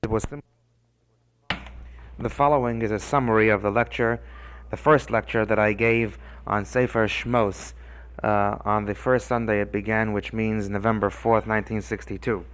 The following is a summary of the first lecture that I gave on Sefer Shmos on the first Sunday it began, which means November 4th, 1962.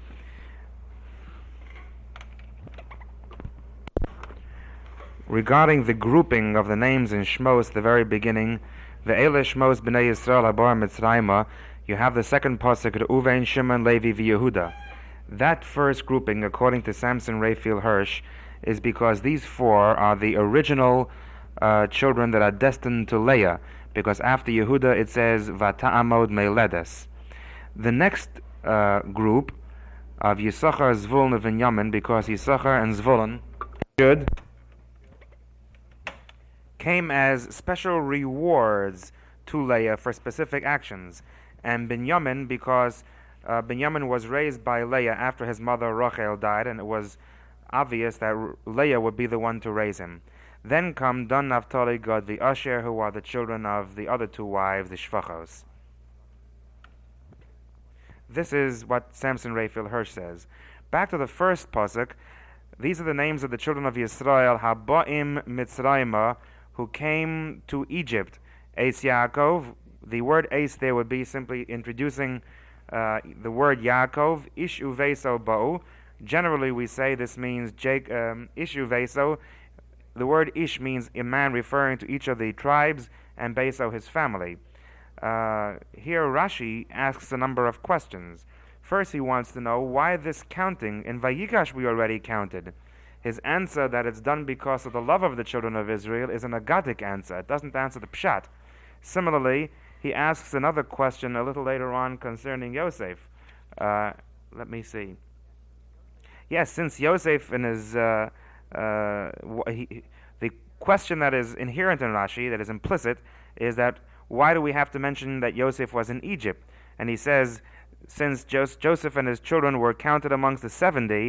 Regarding the grouping of the names in Shmos, the very beginning, Ve'ele Shmos B'nai Yisrael Habar Mitzrayma, you have the second pasuk, Reuven, Shimon, Levi, Yehuda. That first grouping, according to Samson Raphael Hirsch, is because these four are the original children that are destined to Leah, because after Yehuda it says Vata'amod Meiledes. The next group of Yisachar, Zvulun, and Binyamin, because Yisachar and Zvulun came as special rewards to Leah for specific actions, and Binyamin because Binyamin was raised by Leah after his mother Rachel died, and it was obvious that Leah would be the one to raise him. Then come Dan, Naphtali, Gad, the Asher, who are the children of the other two wives, the Shvachos. This is what Samson Raphael Hirsch says. Back to the first pasuk, these are the names of the children of Yisrael, Haba'im Mitzrayma, who came to Egypt. Eis Yaakov, the word Eis there would be simply introducing the word Yaakov, Ish Uveso Ba'u. Generally we say this means Ish Uveso. The word Ish means a man referring to each of the tribes, and Beso his family. Here Rashi asks a number of questions. First he wants to know why this counting. In Vayigash we already counted. His answer that it's done because of the love of the children of Israel is an agadic answer. It doesn't answer the pshat. Similarly, he asks another question a little later on concerning Yosef. Let me see. Yes, since Yosef in his the question that is inherent in Rashi, that is implicit, is that why do we have to mention that Yosef was in Egypt? And he says, since Joseph and his children were counted amongst the 70,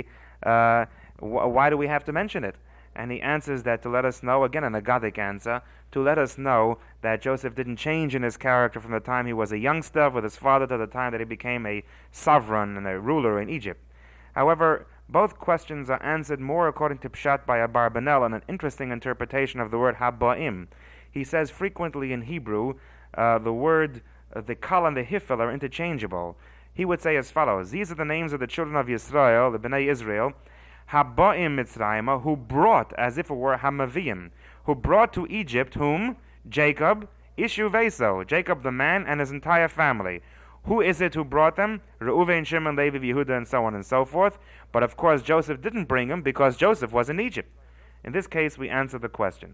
why do we have to mention it? And he answers that to let us know, again an agadic answer, to let us know that Joseph didn't change in his character from the time he was a youngster with his father to the time that he became a sovereign and a ruler in Egypt. However, both questions are answered more according to Pshat by Abarbanel, and an interesting interpretation of the word Haba'im. He says frequently in Hebrew, the word, the Kal and the Hifel are interchangeable. He would say as follows: these are the names of the children of Yisrael, the Bnei Israel, Haba'im Mitzrayma, who brought, as if it were Hamavim, who brought to Egypt whom? Jacob, Ishu Veso, Jacob the man and his entire family. Who is it who brought them? Reuven, Shimon, Levi, Yehuda, and so on and so forth. But of course Joseph didn't bring them because Joseph was in Egypt. In this case we answer the question.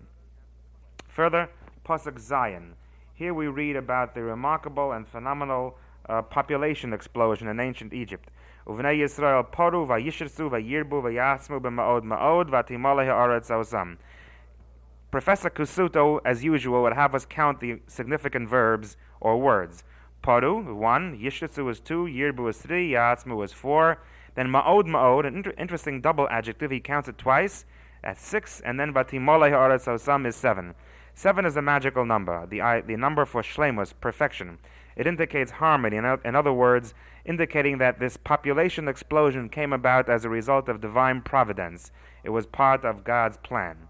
Further, Pasuk Zion. Here we read about the remarkable and phenomenal population explosion in ancient Egypt. Uvnei Yisrael paru vayishirsu vayirbu vayasmu b'ma'od ma'od v'atimaleh ha'aretz osam. Professor Kusuto, as usual, would have us count the significant verbs or words. Paru, 1, yishirsu is 2, yirbu is 3, yatsmu is 4. Then ma'od ma'od, an interesting double adjective, he counts it twice, at 6, and then vatimaleh ha'aretz osam is 7. 7 is a magical number, the number for shlemus, perfection. It indicates harmony, in other words, indicating that this population explosion came about as a result of divine providence. It was part of God's plan.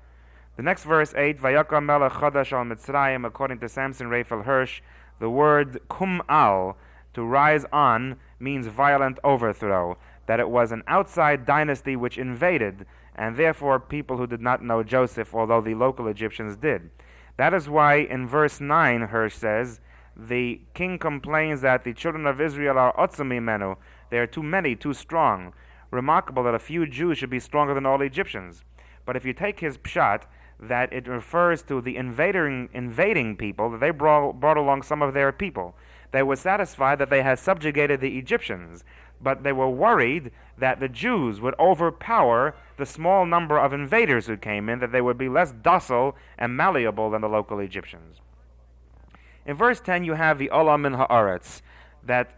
The next verse 8, Vayakam melech chadash al Mitzrayim, according to Samson Raphael Hirsch, the word kum al, to rise on, means violent overthrow, that it was an outside dynasty which invaded, and therefore people who did not know Joseph, although the local Egyptians did. That is why in verse 9 Hirsch says, the king complains that the children of Israel are otzumi menu. They are too many, too strong. Remarkable that a few Jews should be stronger than all Egyptians. But if you take his pshat, that it refers to the invading people, that they brought along some of their people. They were satisfied that they had subjugated the Egyptians, but they were worried that the Jews would overpower the small number of invaders who came in, that they would be less docile and malleable than the local Egyptians. In verse 10 you have the Olam min ha'aretz, that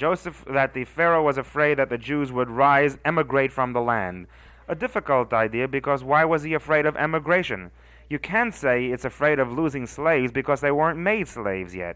the Pharaoh was afraid that the Jews would emigrate from the land. A difficult idea, because why was he afraid of emigration? You can't say it's afraid of losing slaves because they weren't made slaves yet.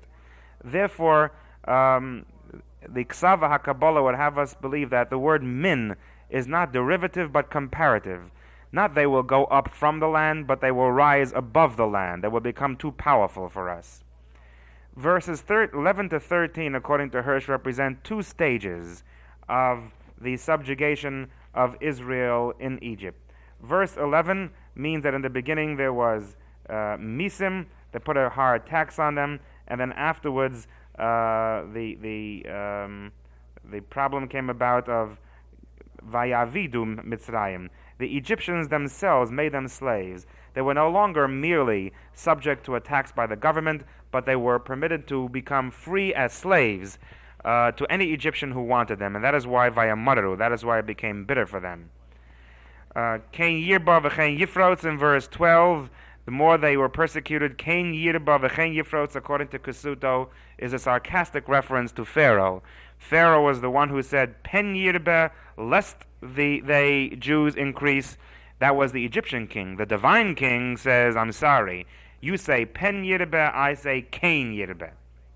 Therefore, the Ksava HaKabbalah would have us believe that the word min is not derivative but comparative. Not they will go up from the land, but they will rise above the land. They will become too powerful for us. Verses 11 to 13, according to Hirsch, represent two stages of the subjugation of Israel in Egypt. Verse 11 means that in the beginning there was misim, they put a hard tax on them, and then afterwards the problem came about of vayavidu Mitzrayim. The Egyptians themselves made them slaves. They were no longer merely subject to a tax by the government, but they were permitted to become free as slaves to any Egyptian who wanted them, and that is why vayamaru, that is why it became bitter for them. Kain yirba v'chein yifrots in verse 12, the more they were persecuted, Kain yirba v'chein yifrots, according to Kusuto, is a sarcastic reference to Pharaoh. Pharaoh was the one who said, Pen yirba, lest they Jews increase. That was the Egyptian king. The divine king says, I'm sorry. You say Pen yirba, I say Kain yirba.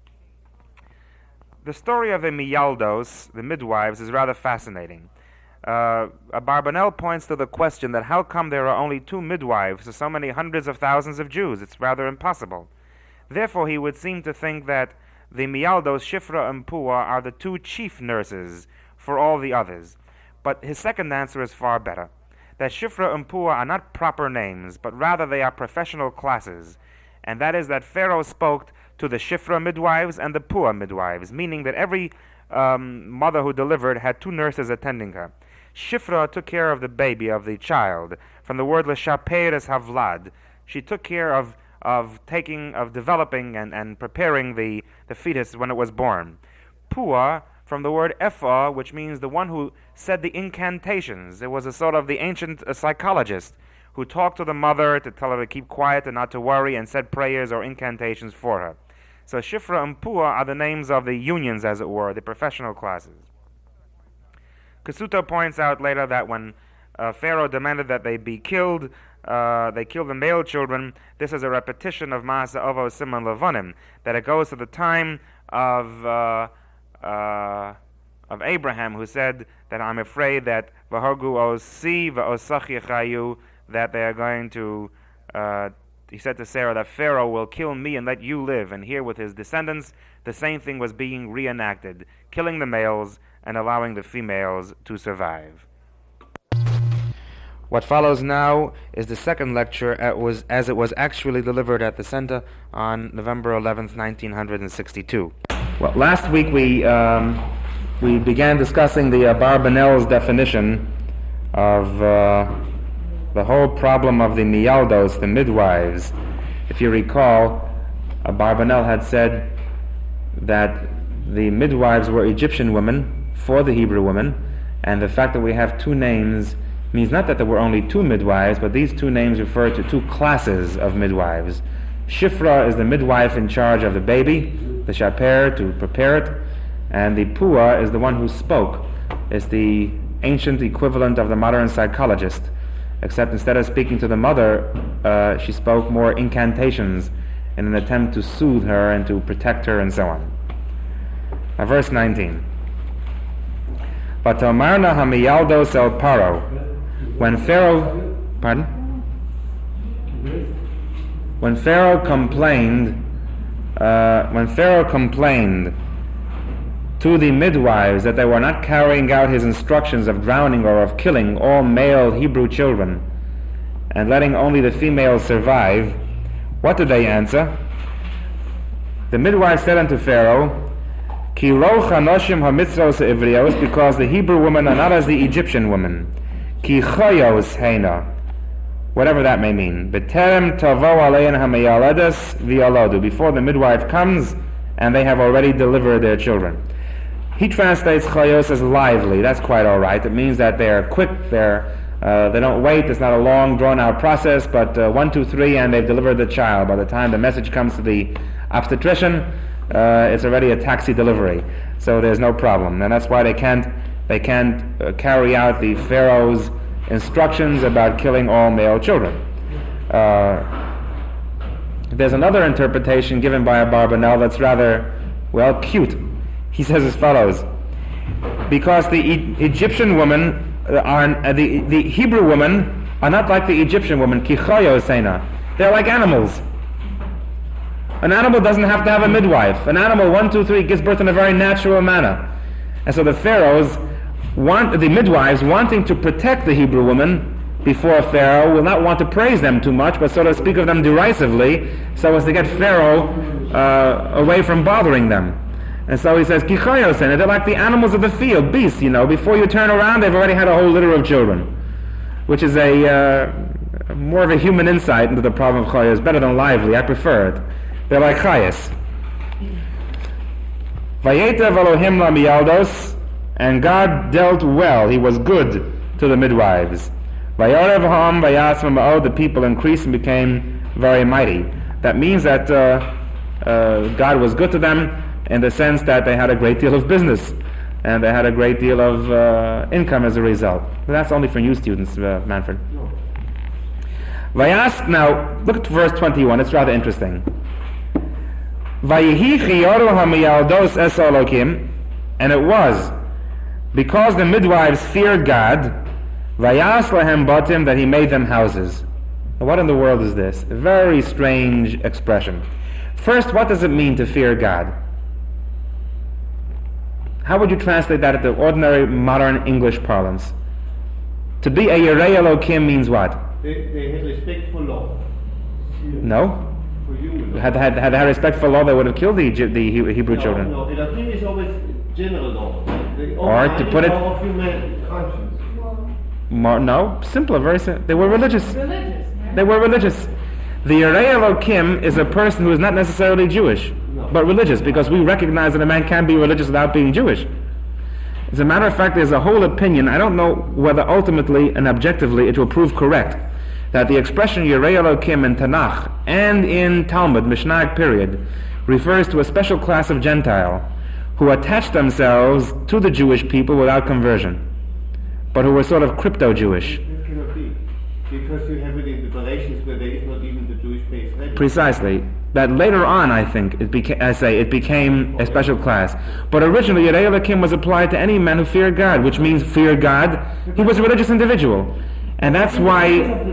The story of the Miyaldos, the midwives, is rather fascinating. Abarbanel points to the question that how come there are only 2 midwives to so many hundreds of thousands of Jews? It's rather impossible. Therefore, he would seem to think that the Miyaldos, Shifra and Pua, are the 2 chief nurses for all the others. But his second answer is far better. That Shifra and Pua are not proper names, but rather they are professional classes. And that is that Pharaoh spoke to the Shifra midwives and the Pua midwives, meaning that every mother who delivered had 2 nurses attending her. Shifra took care of the baby, of the child, from the word l'shaper es havlad. She took care of developing and preparing the fetus when it was born. Pua, from the word epha, which means the one who said the incantations. It was a sort of the ancient psychologist who talked to the mother to tell her to keep quiet and not to worry, and said prayers or incantations for her. So Shifra and Pua are the names of the unions, as it were, the professional classes. Kusuto points out later that when Pharaoh demanded that they be killed, they killed the male children. This is a repetition of Maaseh Avos Siman Levanim, that it goes to the time of Abraham, who said that I'm afraid that Vahargu Osi V'Osach Yechayu, that they are going to, he said to Sarah that Pharaoh will kill me and let you live. And here with his descendants, the same thing was being reenacted, killing the males and allowing the females to survive. What follows now is the second lecture as it was actually delivered at the center on November 11th, 1962. Well, last week we began discussing the Abarbanel's definition of the whole problem of the Miyaldos, the midwives. If you recall, Abarbanel had said that the midwives were Egyptian women for the Hebrew women, and the fact that we have 2 names means not that there were only 2 midwives, but these 2 names refer to 2 classes of midwives. Shifra is the midwife in charge of the baby, the shaper, to prepare it, and the Pua is the one who spoke. It's the ancient equivalent of the modern psychologist, except instead of speaking to the mother, she spoke more incantations in an attempt to soothe her and to protect her and so on. Now, verse 19. Vatomarna hamiyaldos el paro. When Pharaoh complained to the midwives that they were not carrying out his instructions of drowning or of killing all male Hebrew children and letting only the females survive, what did they answer? The midwives said unto Pharaoh, Ki lo chanoshim hamitzros ivrios, because the Hebrew women are not as the Egyptian women. Ki choyos heina, whatever that may mean. B'terem tavo alein hamayaledes v'yalodu, before the midwife comes and they have already delivered their children. He translates choyos as lively. That's quite all right. It means that they are quick. They don't wait. It's not a long, drawn-out process. But 1, 2, 3, and they've delivered the child. By the time the message comes to the obstetrician, it's already a taxi delivery. So there's no problem. And that's why they can't carry out the Pharaoh's instructions about killing all male children. There's another interpretation given by Abarbanel that's rather, cute. He says as follows: because the Egyptian women the Hebrew women are not like the Egyptian women. They're like animals. An animal doesn't have to have a midwife. An animal, 1, 2, 3, gives birth in a very natural manner. And so the pharaohs the midwives, wanting to protect the Hebrew women before Pharaoh, will not want to praise them too much, but sort of speak of them derisively, so as to get Pharaoh away from bothering them. And so he says, Kichayos, and they're like the animals of the field, beasts, before you turn around, they've already had a whole litter of children. Which is more of a human insight into the problem of Chayos. Better than lively, I prefer it. They're like Chayos. Vayetev Elohim lamiyaldos, and God dealt well, He was good to the midwives. Vayorev ha'am vayasvam ba'od, the people increased and became very mighty. That means that God was good to them in the sense that they had a great deal of business and they had a great deal of income as a result. But that's only for you students, Manfred. Vayas, now look at verse 21, it's rather interesting. Vayihi chiyoru hamiyaldos es Elokim, and it was because the midwives feared God, Vayas lahem batim, that He made them houses. Now, what in the world is this? A very strange expression. First, what does it mean to fear God? How would you translate that into ordinary modern English parlance? To be a Yirei Elokim means what? They had respect for law. No? For human law. Had they had respect for law, they would have killed the Hebrew children. No, Elokim is always general law. Or to put it... of human conscience. No, simpler, very simple. They were religious. They were religious. The Yirei Elokim is a person who is not necessarily Jewish, but religious, because we recognize that a man can be religious without being Jewish. As a matter of fact, there's a whole opinion, I don't know whether ultimately and objectively it will prove correct, that the expression Yirei Elokim in Tanakh and in Talmud, Mishnah period, refers to a special class of Gentile who attached themselves to the Jewish people without conversion, but who were sort of crypto-Jewish. It cannot be, because you have it in the Galatians where there is not even the Jewish face. Precisely. That later on, I think, it became a special class. But originally, Yirei Elokim was applied to any man who feared God, which means fear God. He was a religious individual. And that's why...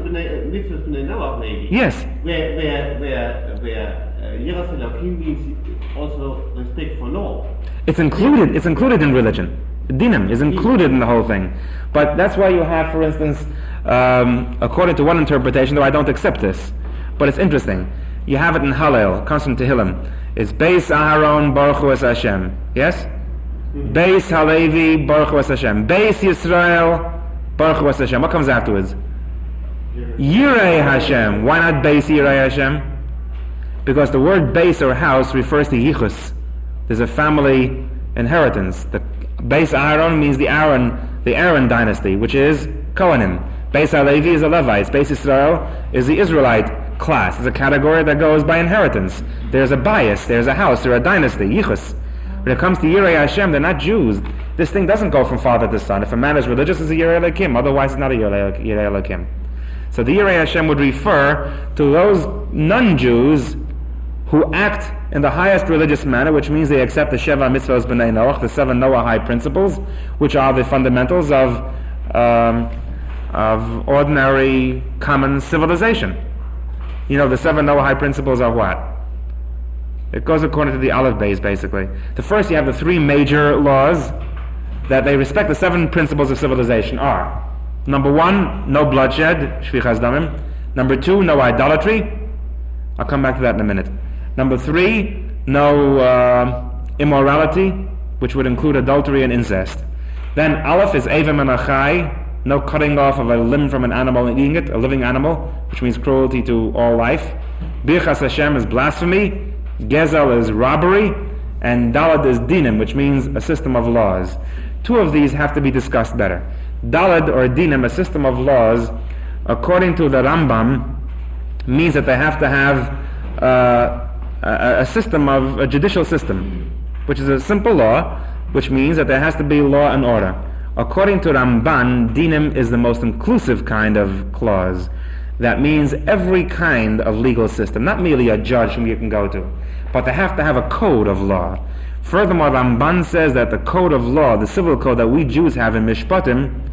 Yes. Where Yiras Elokim means also respect for law. It's included in religion. Dinim is included in the whole thing. But that's why you have, for instance, according to one interpretation, though I don't accept this, but it's interesting, you have it in Hallel, comes from Tehillim. It's Beis Aharon Baruch Hu Es Hashem. Yes? Beis Halevi Baruch Hu Es Hashem. Beis Yisrael Baruch Hu Es Hashem. What comes afterwards? Yirei Hashem. Why not Beis Yirei Hashem? Because the word Beis or house refers to Yichus. There's a family inheritance. The Beis Aharon means the Aaron dynasty, which is Kohanim. Beis Halevi is the Levites. Beis Yisrael is the Israelite class. It's a category that goes by inheritance. There's a bias, there's a house, there's a dynasty, Yichus. When it comes to Yirei Hashem, they're not Jews. This thing doesn't go from father to son. If a man is religious, it's a Yirei Elokim. Otherwise, it's not a Yirei Elokim. So the Yirei Hashem would refer to those non-Jews who act in the highest religious manner, which means they accept the Sheva Mitzvos B'nai Noach, the 7 Noahide principles, which are the fundamentals of ordinary common civilization. The 7 Noahide principles are what? It goes according to the Aleph Beis, basically. The first, you have the 3 major laws that they respect. The 7 principles of civilization are: number 1, no bloodshed, shvichas damim. Number 2, no idolatry. I'll come back to that in a minute. Number 3, no immorality, which would include adultery and incest. Then Aleph is Evim and Achai, no cutting off of a limb from an animal and eating it, a living animal, which means cruelty to all life. Birchas Hashem is blasphemy, Gezel is robbery, and Dalad is Dinim, which means a system of laws. 2 of these have to be discussed better. Dalad or Dinim, a system of laws, according to the Rambam, means that they have to have a judicial system, which is a simple law, which means that there has to be law and order. According to Ramban, dinim is the most inclusive kind of clause. That means every kind of legal system, not merely a judge whom you can go to, but they have to have a code of law. Furthermore, Ramban says that the code of law, the civil code that we Jews have in Mishpatim,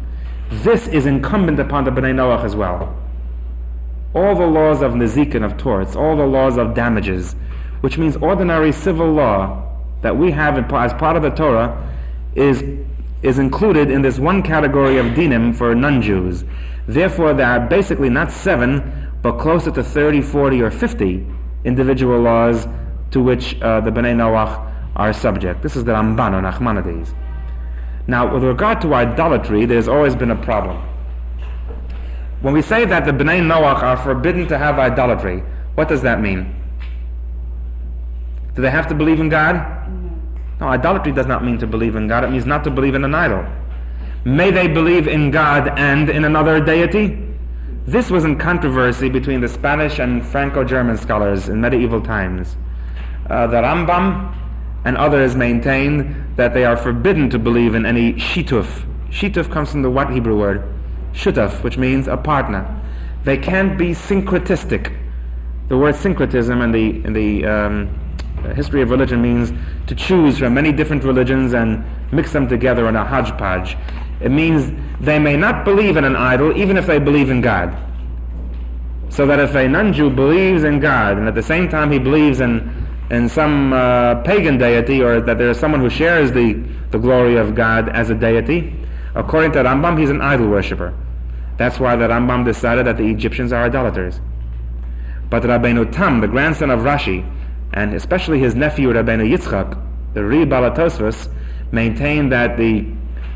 this is incumbent upon the Bnei Noach as well. All the laws of Nezikin, of torts, all the laws of damages, which means ordinary civil law that we have as part of the Torah, is included in this one category of dinim for non-Jews. Therefore, there are basically not 7, but closer to 30, 40, or 50 individual laws to which the Bnei Noach are subject. This is the Ramban or Nachmanides. Now, with regard to idolatry, there's always been a problem. When we say that the Bnei Noach are forbidden to have idolatry, what does that mean? Do they have to believe in God? No, idolatry does not mean to believe in God. It means not to believe in an idol. May they believe in God and in another deity? This was in controversy between the Spanish and Franco-German scholars in medieval times. The Rambam and others maintain that they are forbidden to believe in any shituf. Shituf comes from the what Hebrew word? Shutaf, which means a partner. They can't be syncretistic. The word syncretism in the history of religion means to choose from many different religions and mix them together in a hodgepodge. It means they may not believe in an idol even if they believe in God. So that if a non-Jew believes in God and at the same time he believes in some pagan deity, or that there is someone who shares the glory of God as a deity, according to Rambam, he's an idol worshipper. That's why the Rambam decided that the Egyptians are idolaters. But Rabbeinu Tam, the grandson of Rashi, and especially his nephew Rabbeinu Yitzchak, the Ri Balatosfos, maintained that the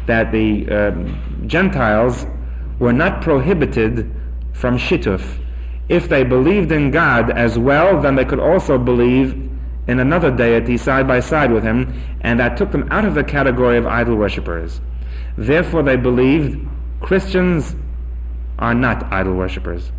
Gentiles were not prohibited from shituf. If they believed in God as well, then they could also believe in another deity side by side with him, and that took them out of the category of idol worshippers. Therefore, they believed Christians are not idol worshippers.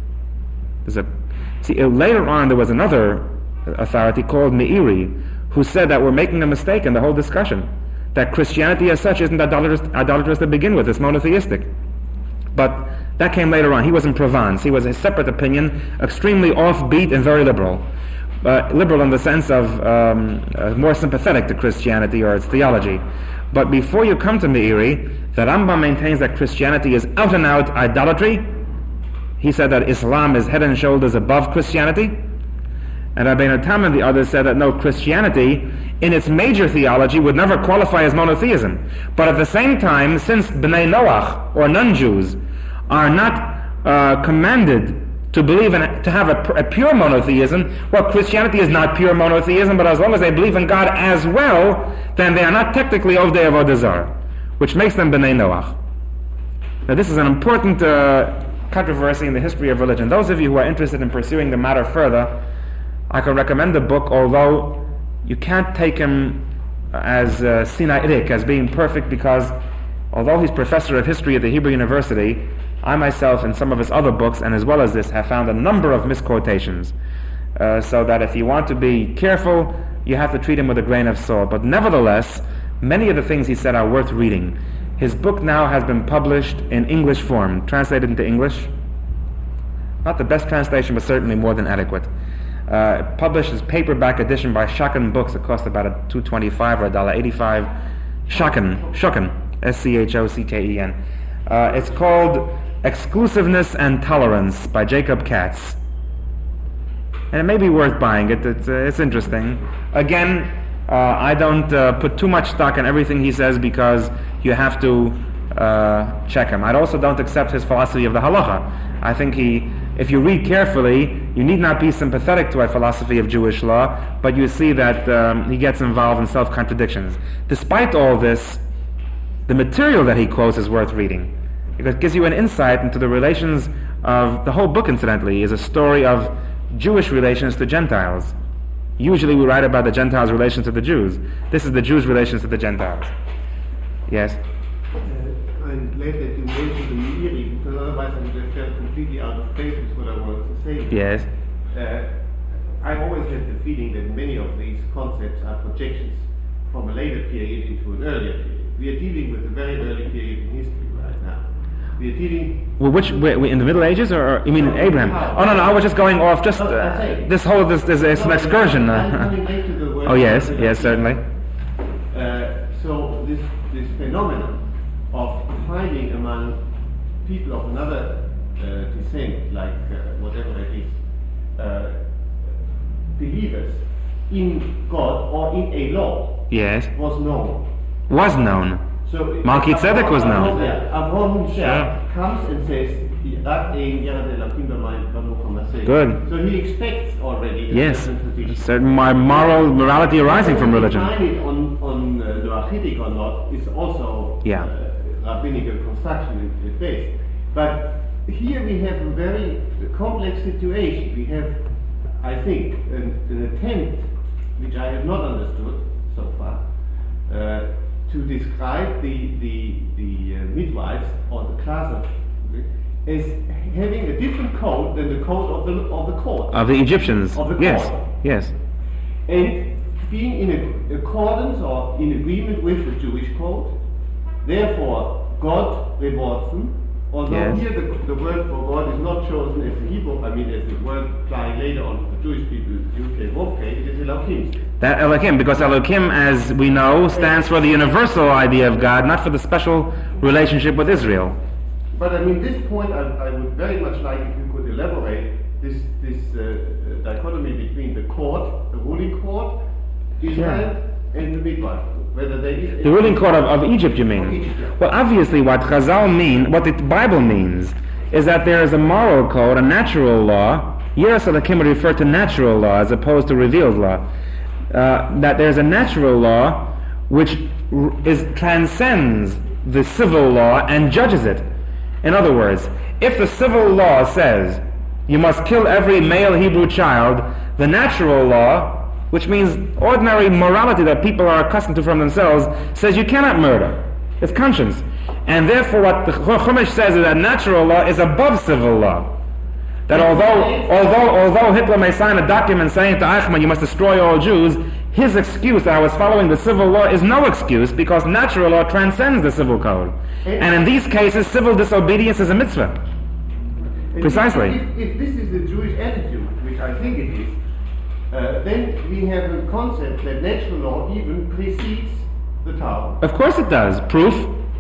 Later on, there was another authority called Meiri, who said that we're making a mistake in the whole discussion, that Christianity as such isn't idolatrous to begin with, it's monotheistic. But that came later on. He was in Provence. He was a separate opinion, extremely offbeat and very liberal. Liberal in the sense of more sympathetic to Christianity or its theology. But before you come to Meiri, the Rambam maintains that Christianity is out and out idolatry. He said that Islam is head and shoulders above Christianity. And Rabbeinu Tam and the others said that no, Christianity in its major theology would never qualify as monotheism. But at the same time, since Bnei Noach, or non-Jews, are not commanded to believe in, to have a pure monotheism, well, Christianity is not pure monotheism, but as long as they believe in God as well, then they are not technically Ovdei Avodah Zarah, which makes them Bnei Noach. Now this is an important controversy in the history of religion. Those of you who are interested in pursuing the matter further, I can recommend the book, although you can't take him as Sinaitic, as being perfect, because although he's professor of history at the Hebrew University, I myself, in some of his other books, and as well as this, have found a number of misquotations. So that if you want to be careful, you have to treat him with a grain of salt. But nevertheless, many of the things he said are worth reading. His book now has been published in English form, translated into English. Not the best translation, but certainly more than adequate. Published as paperback edition by Schocken Books. It cost about $2.25 or $1.85. Schocken, S-C-H-O-C-K-E-N. It's called Exclusiveness and Tolerance by Jacob Katz. And it may be worth buying. It's interesting. Again, I don't put too much stock in everything he says because you have to check him. I also don't accept his philosophy of the halacha. I think if you read carefully, you need not be sympathetic to a philosophy of Jewish law, but you see that he gets involved in self-contradictions. Despite all this, the material that he quotes is worth reading. It gives you an insight into the relations of the whole book, incidentally, is a story of Jewish relations to Gentiles. Usually we write about the Gentiles' relations to the Jews. This is the Jews' relations to the Gentiles. Yes? I'm glad that you mentioned the Meiri, because otherwise I would have felt completely out of place with what I wanted to say. Yes. I've always had the feeling that many of these concepts are projections from a later period into an earlier period. We are dealing with a very early period in history right now. We are dealing... Well, in the Middle Ages, or you mean in Abraham? Oh, no, I was just going off, just this is an excursion. Coming back to the word. Oh, yes, certainly. So this phenomenon of finding among people of another descent, like whatever it is, believers in God or in a law, Yes. was known. Was known. So Melchizedek was known. Avraham himself comes and says, Good. So he expects already a Yes. certain tradition. Certain morality arising from religion. Whether we find it on the Achidic or not is also Yeah. rabbinical construction at best. But here we have a very complex situation. We have, I think, an attempt, which I have not understood so far, to describe the midwives or the class of as having a different code than the code of the court. Of the Egyptians. Of the Yes. court. Yes. And being in accordance or in agreement with the Jewish code, therefore God rewards them. Although Yes. here the word for God is not chosen as the Hebrew, as the word applying later on to the Jewish people, it is Elohim. That Elohim, because Elohim, as we know, stands for the universal idea of God, not for the special relationship with Israel. But this point I would very much like if you could elaborate this dichotomy between the court, the ruling court, Israel, and the midwife. Whether there is The ruling court of Egypt, you mean? Of Egypt, yeah. Well, obviously what Chazal mean, what the Bible means, is that there is a moral code, a natural law. Yiras Elokim would refer to natural law as opposed to revealed law. That there's a natural law which transcends the civil law and judges it. In other words, if the civil law says you must kill every male Hebrew child, the natural law, which means ordinary morality that people are accustomed to from themselves, says you cannot murder. It's conscience. And therefore what the Chumash says is that natural law is above civil law. That although Hitler may sign a document saying to Eichmann you must destroy all Jews, his excuse that I was following the civil law is no excuse because natural law transcends the civil code. And in these cases, civil disobedience is a mitzvah. Precisely. If this is the Jewish attitude, which I think it is, then we have a concept that natural law even precedes the Torah. Of course it does. Proof.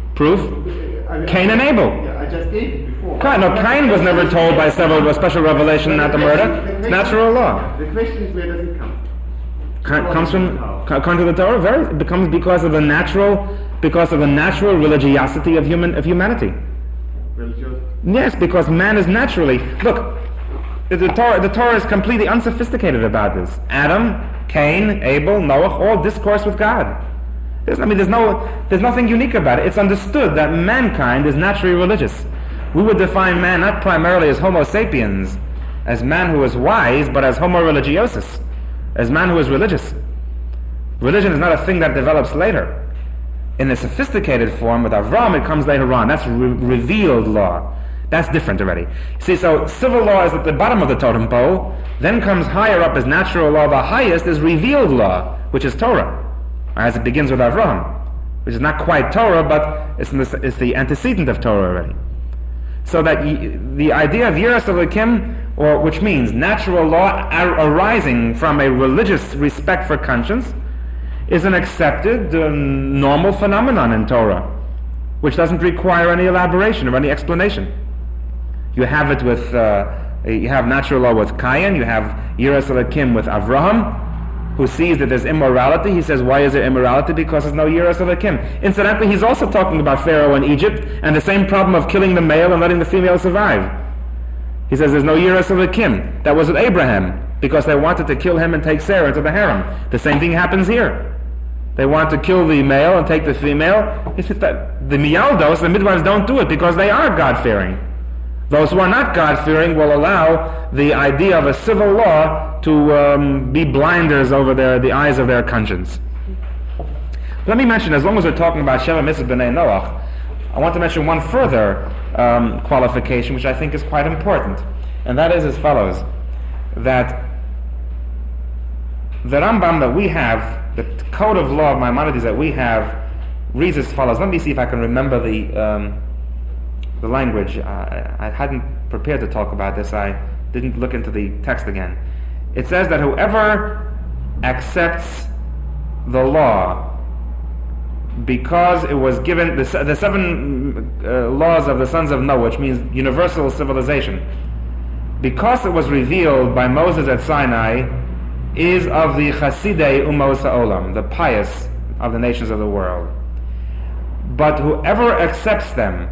Cain and Abel. Yeah, I just gave it before. Cain was never told by special revelation not to murder. It's natural law. The question is, where does it come? Comes from according to the Torah. It becomes because of the natural religiosity of humanity. Religious? Yes, because man is naturally. Look, the Torah is completely unsophisticated about this. Adam, Cain, Abel, Noah, all discourse with God. There's nothing unique about it. It's understood that mankind is naturally religious. We would define man not primarily as Homo sapiens, as man who is wise, but as Homo religiosus, as man who is religious. Religion is not a thing that develops later. In a sophisticated form, with Avram, it comes later on. That's revealed law. That's different already. See, so civil law is at the bottom of the totem pole, then comes higher up as natural law. The highest is revealed law, which is Torah. As it begins with Avram, which is not quite Torah, but it's the antecedent of Torah already. So that the idea of Yiras Elokim, which means natural law arising from a religious respect for conscience, is an accepted normal phenomenon in Torah, which doesn't require any elaboration or any explanation. You have it with you have natural law with Cain, you have Yiras Elokim with Avraham, who sees that there's immorality. He says, why is there immorality? Because there's no Yiras Elokim. Incidentally, he's also talking about Pharaoh in Egypt and the same problem of killing the male and letting the female survive. He says there's no Yiras Elokim. That was with Abraham, because they wanted to kill him and take Sarah into the harem. The same thing happens here. They want to kill the male and take the female. He says that the miyaldos, the midwives, don't do it because they are God-fearing. Those who are not God-fearing will allow the idea of a civil law to be blinders over the eyes of their conscience. Let me mention, as long as we're talking about Sheva Mitzvah B'nai Noach, I want to mention one further qualification which I think is quite important. And that is as follows, that the Rambam that we have, the code of law of Maimonides that we have, reads as follows. Let me see if I can remember the language. I hadn't prepared to talk about this. I didn't look into the text again. It says that whoever accepts the law because it was given, the 7 laws of the sons of Noah, which means universal civilization, because it was revealed by Moses at Sinai, is of the Chasidei Umos HaOlam, the pious of the nations of the world. But whoever accepts them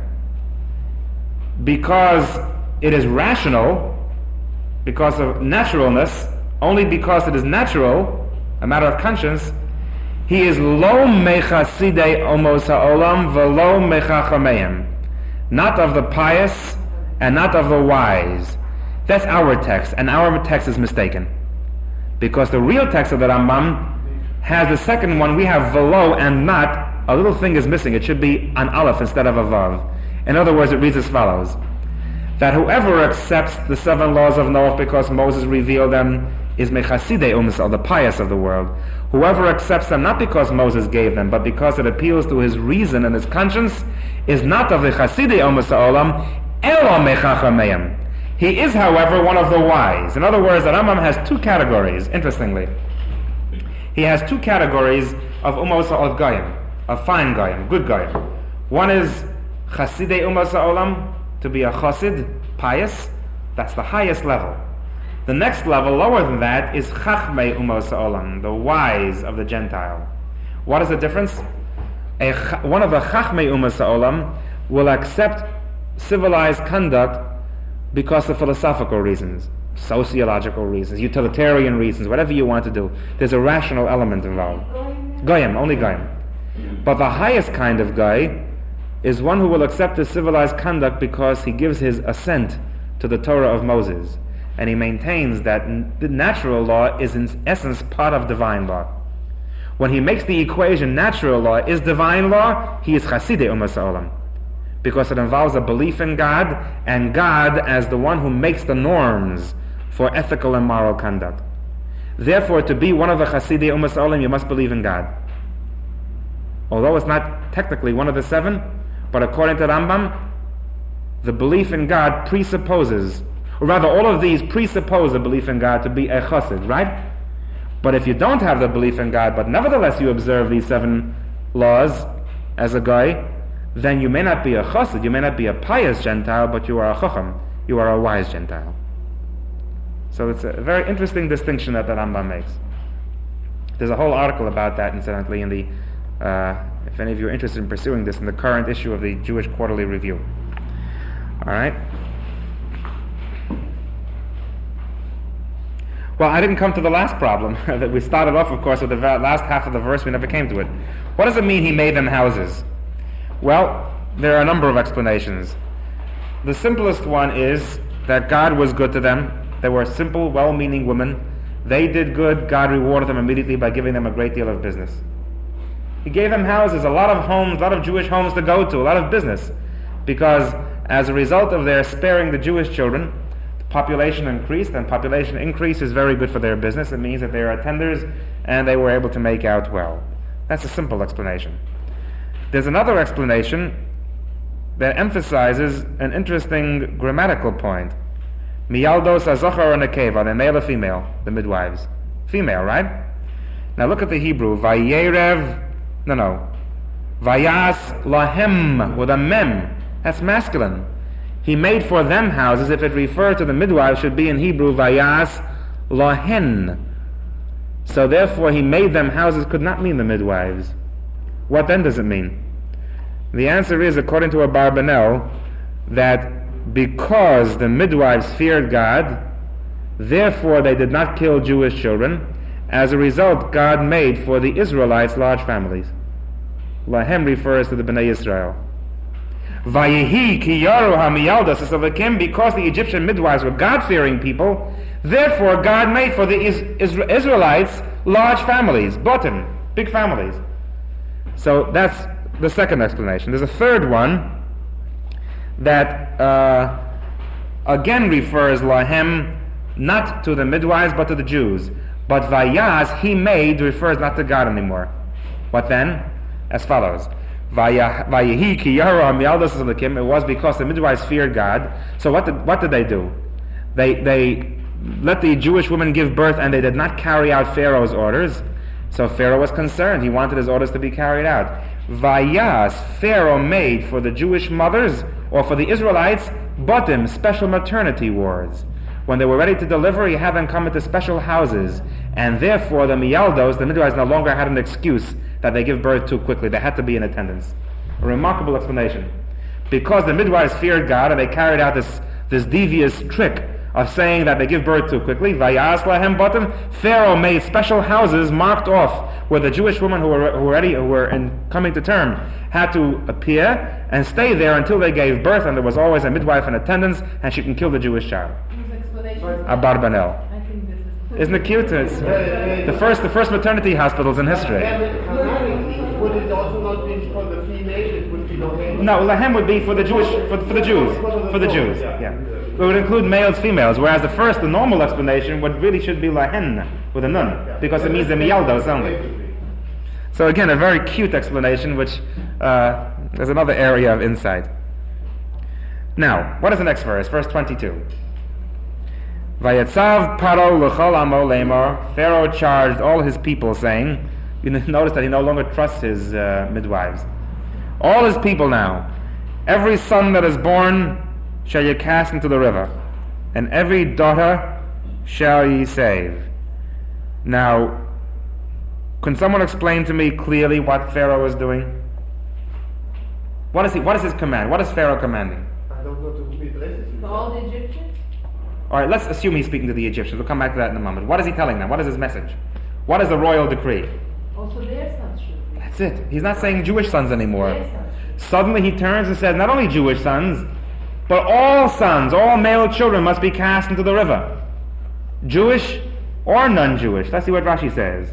because it is rational, because of naturalness, only because it is natural, a matter of conscience, he is lo mechasidei omos ha'olam velo mechachameim, not of the pious and not of the wise. That's our text, and our text is mistaken, because the real text of the Rambam has the second one. We have velo and not. A little thing is missing. It should be an aleph instead of a vav. In other words, it reads as follows: that whoever accepts the 7 laws of Noah because Moses revealed them is mechasidei umsal, the pious of the world. Whoever accepts them not because Moses gave them, but because it appeals to his reason and his conscience, is not of the chasidei umas ha'olam, elo mechachameim. He is, however, one of the wise. In other words, the Rambam has 2 categories, interestingly. He has 2 categories of umos ha'od goyim, of fine goyim, good goyim. One is chasidei umas ha'olam, to be a chassid, pious. That's the highest level. The next level, lower than that, is chachmei umos ha'olam, the wise of the Gentile. What is the difference? One of the chachmei umos ha'olam will accept civilized conduct because of philosophical reasons, sociological reasons, utilitarian reasons, whatever you want to do. There's a rational element involved. Goyim, only goyim. But the highest kind of guy is one who will accept the civilized conduct because he gives his assent to the Torah of Moses, and he maintains that the natural law is in essence part of divine law. When he makes the equation natural law is divine law, he is chasidei umas ha'olam, because it involves a belief in God, and God as the one who makes the norms for ethical and moral conduct. Therefore, to be one of the chasidei umas ha'olam, you must believe in God. Although it's not technically one of the 7, but according to Rambam, the belief in God presupposes, or rather all of these presuppose a belief in God to be a chassid, right? But if you don't have the belief in God, but nevertheless you observe these 7 laws as a guy, then you may not be a chassid, you may not be a pious Gentile, but you are a chacham, you are a wise Gentile. So it's a very interesting distinction that the Rambam makes. There's a whole article about that, incidentally, in the if any of you are interested in pursuing this, in the current issue of the Jewish Quarterly Review. All right. Well, I didn't come to the last problem that we started off, of course, with the last half of the verse. We never came to it. What does it mean he made them houses? Well, there are a number of explanations. The simplest one is that God was good to them. They were simple, well-meaning women. They did good. God rewarded them immediately by giving them a great deal of business. He gave them houses, a lot of homes, a lot of Jewish homes to go to, a lot of business. Because as a result of their sparing the Jewish children, the population increased, and population increase is very good for their business. It means that they are attenders, and they were able to make out well. That's a simple explanation. There's another explanation that emphasizes an interesting grammatical point. Miyaldos azochar and nekeva, the male or female, the midwives. Female, right? Now look at the Hebrew. Vayas lahem, with a mem. That's masculine. He made for them houses. If it referred to the midwives, should be in Hebrew vayas lahen. So therefore he made them houses could not mean the midwives. What then does it mean? The answer is, according to Abarbanel, that because the midwives feared God, therefore they did not kill Jewish children. As a result, God made for the Israelites large families. Lahem refers to the Bnei Israel. Vayehi ki yaru hamiyaldas esavakim, because the Egyptian midwives were God-fearing people, therefore God made for the Israelites large families, botim, big families. So that's the second explanation. There's a third one that again refers lahem not to the midwives but to the Jews. But vayas, he made, refers not to God anymore. What then? As follows. Vayehi ki yaru hamiyaldas esavakim, it was because the midwives feared God. So what did they do? They let the Jewish women give birth, and they did not carry out Pharaoh's orders. So Pharaoh was concerned. He wanted his orders to be carried out. Vayas, Pharaoh made for the Jewish mothers, or for the Israelites, batim, special maternity wards. When they were ready to deliver, he had them come into special houses. And therefore the miyaldos, the midwives, no longer had an excuse that they give birth too quickly. They had to be in attendance. A remarkable explanation. Because the midwives feared God and they carried out this devious trick of saying that they give birth too quickly, Vayas lahem batim, Pharaoh made special houses marked off where the Jewish women who were coming to term had to appear and stay there until they gave birth, and there was always a midwife in attendance, and she can kill the Jewish child. Abarbanel. Isn't it cute? It's the first maternity hospitals in history. Would it also not be for the female? It would be lahem. No, lahem would be for the Jewish, for the Jews, for the Jews. Yeah, it would include males, females. Whereas the normal explanation should be lahen with a nun, because it means the miyaldos only. So again, a very cute explanation, which there's another area of insight. Now, what is the next verse? Verse 22. Vayetzav paro l'chol amo lemor. Pharaoh charged all his people, saying, you notice that he no longer trusts his midwives. All his people now, every son that is born shall ye cast into the river, and every daughter shall ye save. Now, can someone explain to me clearly what Pharaoh is doing? What is his command? What is Pharaoh commanding? I don't know to whom he addresses. All the Egyptians? All right, let's assume he's speaking to the Egyptians. We'll come back to that in a moment. What is he telling them? What is his message? What is the royal decree? Also their sons should be. That's it. He's not saying Jewish sons anymore. Their sons should be. Suddenly he turns and says, not only Jewish sons, but all sons, all male children must be cast into the river. Jewish or non-Jewish. Let's see what Rashi says.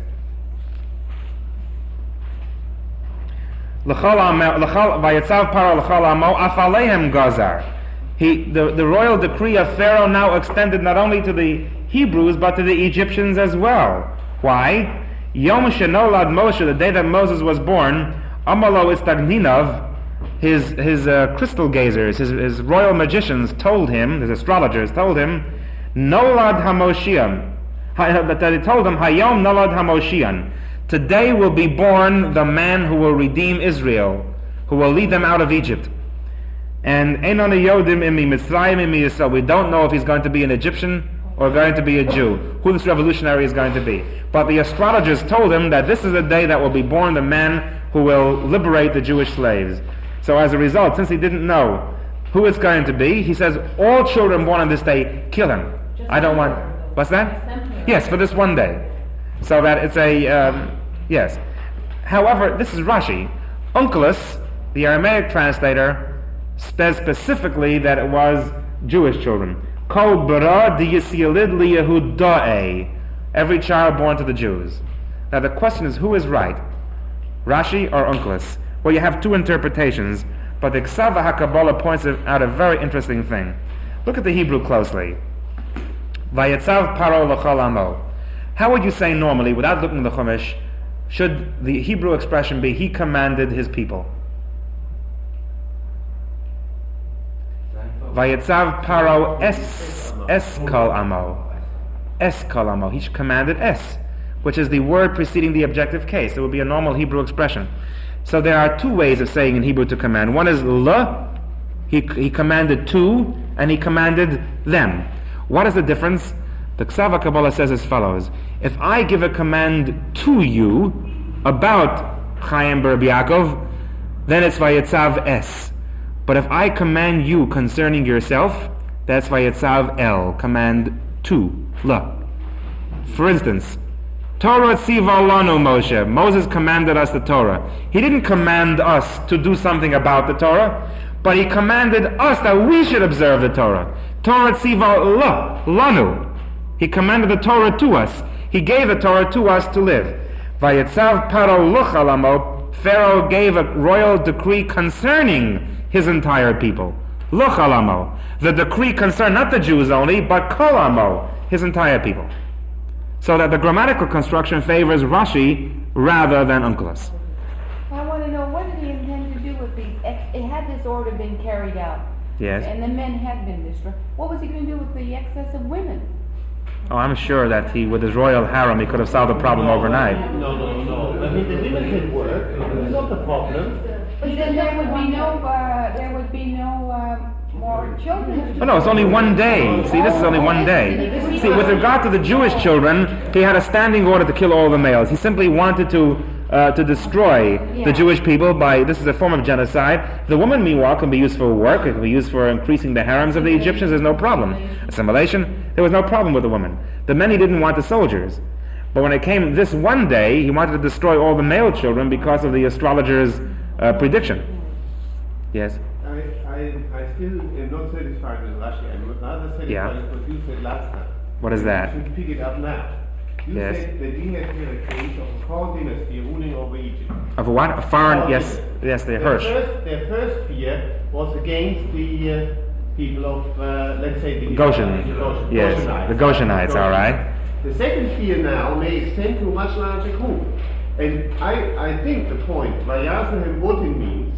The royal decree of Pharaoh now extended not only to the Hebrews, but to the Egyptians as well. Why? Yom Shenolad Moshe, the day that Moses was born, Amalo Istagninov, his crystal gazers, his royal magicians told him, his astrologers told him, Nolad HaMoshiach, that they told him, Hayom Nolad HaMoshiach, today will be born the man who will redeem Israel, who will lead them out of Egypt. And Einon Yodim imi Mitzrayim imi Yisrael. We don't know if he's going to be an Egyptian or going to be a Jew, who this revolutionary is going to be. But the astrologers told him that this is the day that will be born the man who will liberate the Jewish slaves. So as a result, since he didn't know who it's going to be, he says, all children born on this day, kill him. I don't want... What's that? Yes, for this one day. So that it's a... yes. However, this is Rashi. Onkelos, the Aramaic translator, says specifically that it was Jewish children. Kol bara diyisilid liyehuda'e. Every child born to the Jews. Now the question is, who is right? Rashi or Onkelos? Well, you have two interpretations, but the Ksava HaKabbalah points out a very interesting thing. Look at the Hebrew closely. Vayetzav paro l'chol amo. How would you say normally, without looking at the Chumash, should the Hebrew expression be, he commanded his people? Vayetzav paro es kol amo. Es kol amo. He commanded es, which is the word preceding the objective case. It would be a normal Hebrew expression. So there are two ways of saying in Hebrew to command. One is la, he commanded to, and he commanded them. What is the difference? The Ksava Kabbalah says as follows. If I give a command to you about Chaim Ber Yaakov, then it's Vayetzav es. But if I command you concerning yourself, that's Vayetzav el, command to, la. For instance, Torah tziva lanu Moshe. Moses commanded us the Torah. He didn't command us to do something about the Torah, but he commanded us that we should observe the Torah. Torah tziva la, lanu. He commanded the Torah to us. He gave the Torah to us to live. Vayetzav paro l'chol amo. Pharaoh gave a royal decree concerning his entire people. L'chol amo. The decree concerned not the Jews only, but kol amo, his entire people. So that the grammatical construction favors Rashi rather than Onkelos. I want to know, what did he intend to do with these? Had this order been carried out, Yes. and the men had been destroyed, what was he going to do with the excess of women? Oh, I'm sure that he, with his royal harem, he could have solved the problem overnight. No. I mean, the limited work is not the problem. But then there would be no more children. Oh no, it's only one day. See, this is only one day. See, with regard to the Jewish children, he had a standing order to kill all the males. He simply wanted to destroy the Jewish people by, this is a form of genocide. The woman, meanwhile, can be used for work, it can be used for increasing the harems of the Egyptians, there's no problem. Assimilation, there was no problem with the woman. The men, he didn't want the soldiers. But when it came this one day, he wanted to destroy all the male children because of the astrologer's prediction. Yes? I still am not satisfied with Rashi. I'm rather satisfied with what you said last time. What is that? You should pick it up now. You said that we have here a case of a foreign dynasty ruling over Egypt. Of what? A foreign, yes, the Hirsch. Their first fear was against the people of, let's say, the Goshen. Yes, the Goshenites, all right. The second fear now may extend to a much larger group. And I think the point Vayasahem Botin means,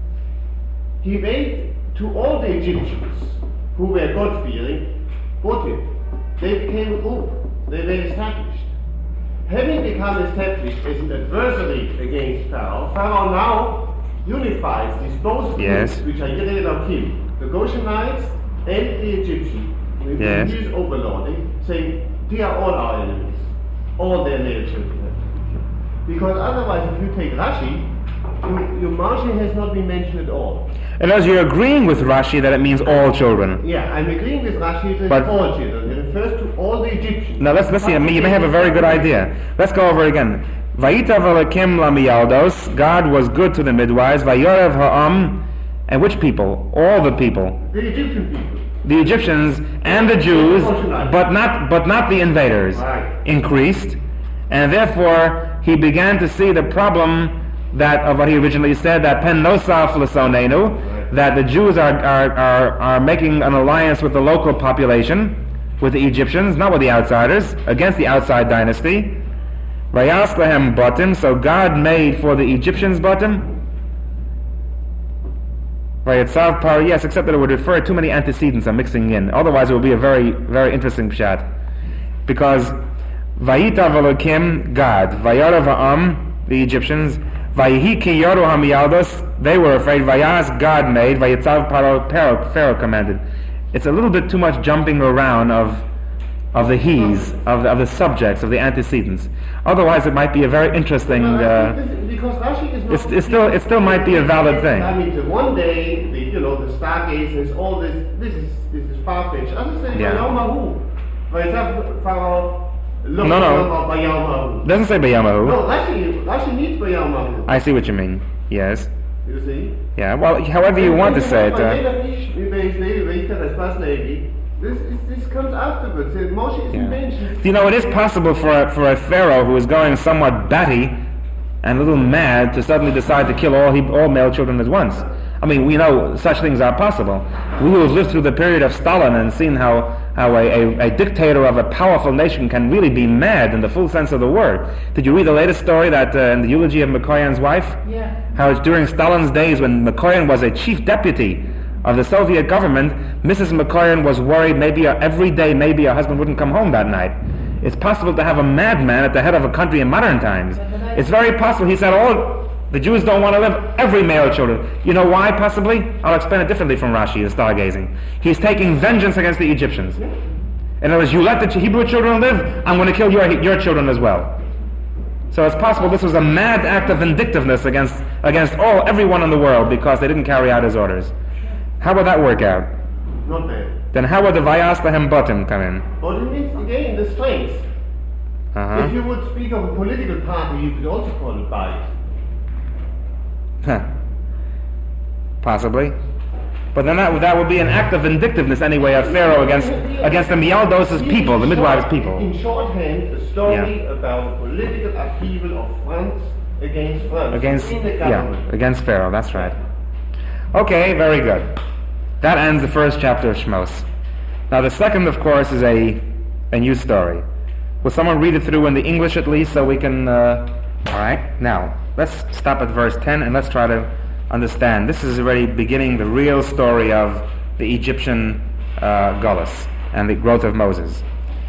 he made to all the Egyptians who were God-fearing, Botin. They became a group. They were established. Having become established as an adversary against Pharaoh, Pharaoh now unifies these both groups, which are Yerel, the Goshenites and the Egyptians, with his overlording, saying, they are all our enemies, all their male children. Because otherwise, if you take Rashi, your Moshe has not been mentioned at all. And as you're agreeing with Rashi that it means all children. Yeah, I'm agreeing with Rashi that it's all children. It refers to all the Egyptians. Now let's see, you may have a very good idea. Let's go over it again. Vayitav Elokim lamiyaldos, God was good to the midwives, Vayorev ha'am, and which people? All the people. The Egyptian people. The Egyptians and the Jews, but not the invaders, increased, and therefore he began to see the problem that of what he originally said, that pen nosaf l'sonenu, that the Jews are making an alliance with the local population, with the Egyptians, not with the outsiders, against the outside dynasty. Vayas lahem botim, so God made for the Egyptians botim. Vayetzav par, yes, except that it would refer too many antecedents are mixing in. Otherwise it would be a very, very interesting pshat. Because Vayitav Elokim, God, Vayarav ha'am, the Egyptians, Vayihi ki yoru hamiyaldos, they were afraid, Vayas, God made, Vayetzav par, Pharaoh commanded. It's a little bit too much jumping around of the he's, of the subjects, of the antecedents. Otherwise it might be a very interesting, because Rashi is not it still might be a valid thing. I mean, one day, the stargazers, all this is far-fetched. I was saying, Bayamahu. No. Doesn't say Bayamahu. No, Rashi needs Bayamahu. I see what you mean. Yes. You see? Yeah, well, however you want to say it. This comes afterwards. Moshe isn't mentioned. You know, it is possible for a pharaoh who is going somewhat batty and a little mad to suddenly decide to kill all male children at once. I mean, we know such things are possible. We who have lived through the period of Stalin and seen how a dictator of a powerful nation can really be mad in the full sense of the word. Did you read the latest story that in the eulogy of Mikoyan's wife? Yeah. How during Stalin's days, when Mikoyan was a chief deputy of the Soviet government, Mrs. Mikoyan was worried every day maybe her husband wouldn't come home that night. It's possible to have a madman at the head of a country in modern times. It's very possible. He said, the Jews don't want to live, every male children. You know why, possibly? I'll explain it differently from Rashi, the stargazing. He's taking vengeance against the Egyptians. In other words, you let the Hebrew children live, I'm going to kill your children as well. So it's possible this was a mad act of vindictiveness against everyone in the world because they didn't carry out his orders. How would that work out? Not bad. Then how would the Vayas lahem botim come in? But it means, again, the strength. If you would speak of a political party, you could also call it bias. Possibly. But then that would be an act of vindictiveness anyway of Pharaoh against the Mialdos' people, the midwives' people. In shorthand, a story about political upheaval of France against France. In the government. Against Pharaoh, that's right. Okay, very good. That ends the first chapter of Shmos. Now the second, of course, is a new story. Will someone read it through in the English at least so we can... Alright, now, let's stop at verse 10 and let's try to understand. This is already beginning the real story of the Egyptian Gullus and the growth of Moses.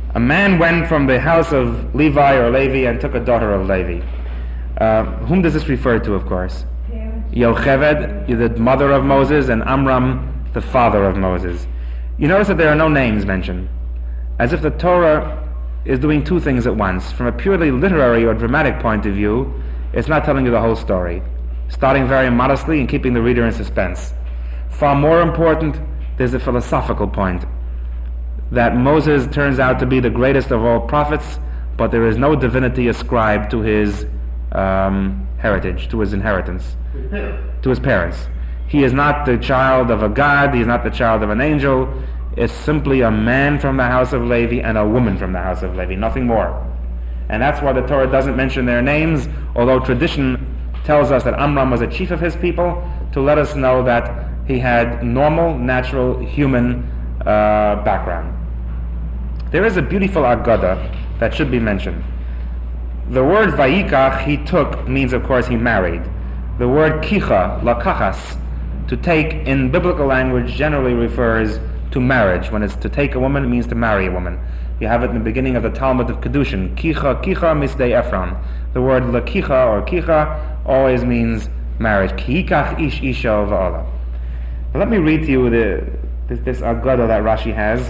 A man went from the house of Levi or Levi and took a daughter of Levi. Whom does this refer to, of course? Yocheved, the mother of Moses, and Amram, the father of Moses. You notice that there are no names mentioned, as if the Torah is doing two things at once. From a purely literary or dramatic point of view, it's not telling you the whole story, starting very modestly and keeping the reader in suspense. Far more important, there's a philosophical point, that Moses turns out to be the greatest of all prophets, but there is no divinity ascribed to his heritage, to his inheritance, to his parents. He is not the child of a god, he is not the child of an angel. It's simply a man from the house of Levi and a woman from the house of Levi, nothing more. And that's why the Torah doesn't mention their names, although tradition tells us that Amram was a chief of his people, to let us know that he had normal, natural, human background. There is a beautiful Aggadah that should be mentioned. The word vayikach, he took, means of course he married. The word kicha, lakachas, to take in biblical language generally refers to marriage. When it's to take a woman, it means to marry a woman. You have it in the beginning of the Talmud of Kedushin. Kicha, kicha misdei Ephron. The word lakicha or kicha always means marriage. Kihikach ish isha va'ala. But let me read to you this Aggadah that Rashi has.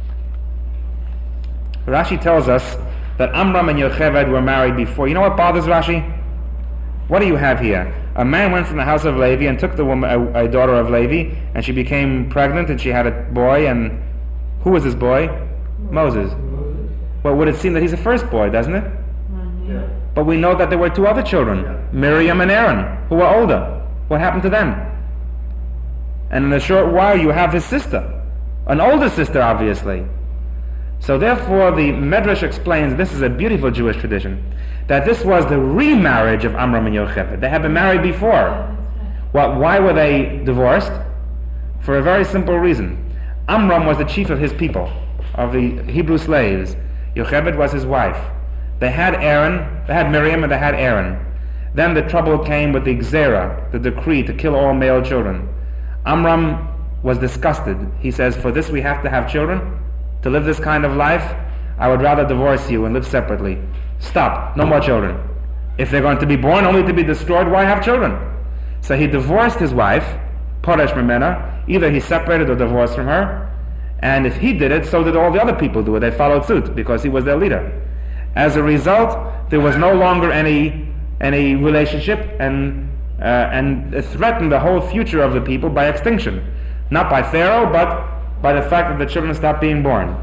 Rashi tells us that Amram and Yocheved were married before. You know what bothers Rashi? What do you have here? A man went from the house of Levi and took the woman, a daughter of Levi, and she became pregnant and she had a boy, and who was this boy? Moses. Well, would it seem that he's the first boy, doesn't it? Yeah. But we know that there were two other children, Miriam and Aaron, who were older. What happened to them? And in a short while you have his sister, an older sister obviously. So therefore the Medrash explains, this is a beautiful Jewish tradition, that this was the remarriage of Amram and Yocheved. They had been married before. Well, why were they divorced? For a very simple reason. Amram was the chief of his people, of the Hebrew slaves. Yocheved was his wife. They had Miriam and they had Aaron. Then the trouble came with the Gzera, the decree to kill all male children. Amram was disgusted. He says, for this we have to have children? To live this kind of life? I would rather divorce you and live separately. Stop, no more children. If they're going to be born only to be destroyed, why have children? So he divorced his wife, Poresh Mimena. Either he separated or divorced from her. And if he did it, so did all the other people do it. They followed suit because he was their leader. As a result, there was no longer any relationship, and it threatened the whole future of the people by extinction. Not by Pharaoh, but by the fact that the children stopped being born.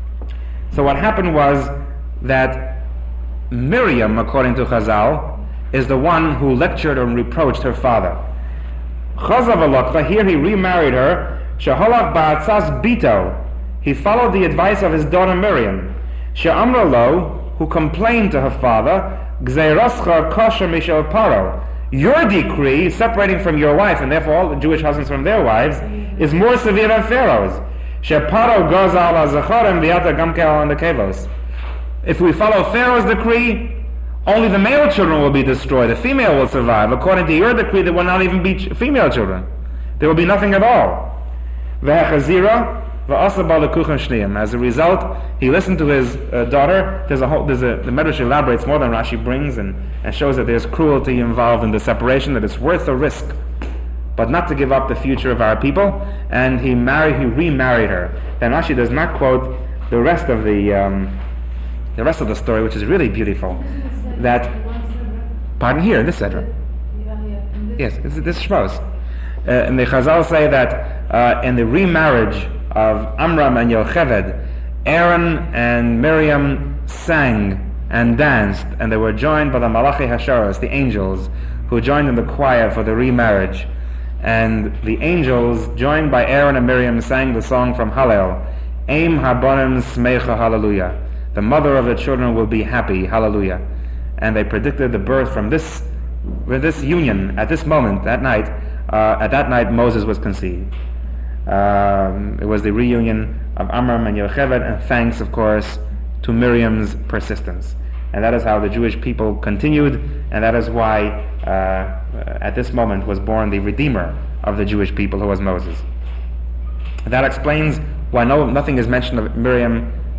So what happened was that Miriam, according to Chazal, is the one who lectured and reproached her father. Chazav Alokta, here he remarried her. Sheholach ba'atzas bito, he followed the advice of his daughter Miriam. She'amra lo, who complained to her father, Gzeirascha kosher mishel paro, your decree, separating from your wife, and therefore all the Jewish husbands from their wives, is more severe than Pharaoh's. She'paro goza ala zacharim v'yata gamke ala nekevos. If we follow Pharaoh's decree, only the male children will be destroyed. The female will survive. According to your decree, there will not even be female children. There will be nothing at all. As a result, he listened to his daughter. The Medrash elaborates more than Rashi brings and shows that there's cruelty involved in the separation, that it's worth the risk, but not to give up the future of our people. And he remarried her. Then Rashi does not quote the rest of the story, which is really beautiful. Pardon, here in this Sedra. Yes, this Shmos. And the Chazal say that in the remarriage of Amram and Yocheved, Aaron and Miriam sang and danced, and they were joined by the Malachi Hasharos, the angels, who joined in the choir for the remarriage. And the angels, joined by Aaron and Miriam, sang the song from Hallel, Aim Habonim Smecha Hallelujah. The mother of the children will be happy, hallelujah. And they predicted the birth from this union at this moment, that night. At that night, Moses was conceived. It was the reunion of Amram and Yocheved, and thanks, of course, to Miriam's persistence. And that is how the Jewish people continued, and that is why at this moment was born the Redeemer of the Jewish people, who was Moses. That explains why nothing is mentioned of Miriam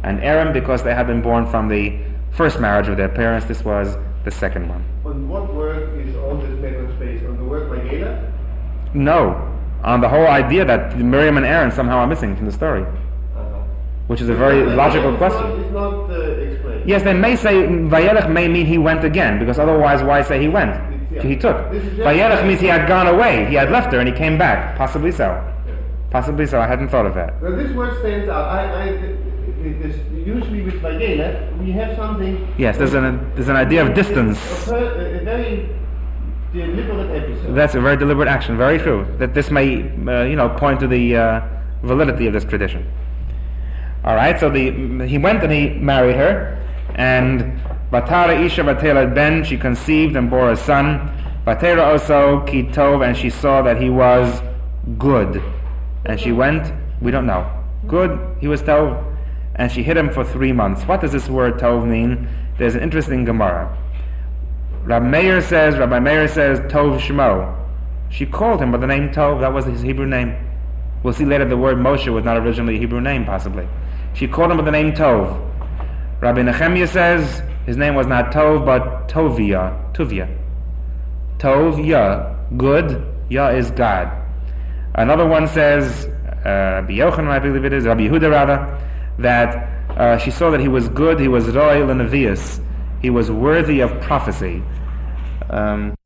and Aaron because they had been born from the first marriage of their parents. This was the second one. On what word is all this method based? On the word Vayelech? No, on the whole idea that Miriam and Aaron somehow are missing from the story, which is a very logical question. It's not explained. Yes, they may say Vayelech may mean he went again, because otherwise why say he went? He took. Vayelech means he had gone away, he had left her and he came back. Possibly so. Yeah. Possibly so, I hadn't thought of that. Well, this word stands out. Usually with Vayelech, we have something... Yes, there's an idea of distance. A very deliberate episode. That's a very deliberate action, very true. That this may, point to the validity of this tradition. All right, so he went and he married her, and Vatara Isha Vatela Ben, she conceived and bore a son. Vatera also Ki Tov, and she saw that he was good. And she went, we don't know. Good, he was Tov, and she hid him for 3 months. What does this word Tov mean? There's an interesting Gemara. Rabbi Meir says Tov Shmo. She called him by the name Tov, that was his Hebrew name. We'll see later the word Moshe was not originally a Hebrew name, possibly. She called him by the name Tov. Rabbi Nehemiah says his name was not Tov, but Tuvia. Tov, Yah, good, Yah is God. Another one says, Rabbi Yochanan, I believe it is, Rabbi Yehuda rather, that she saw that he was good, he was Roy Lenevius, he was worthy of prophecy.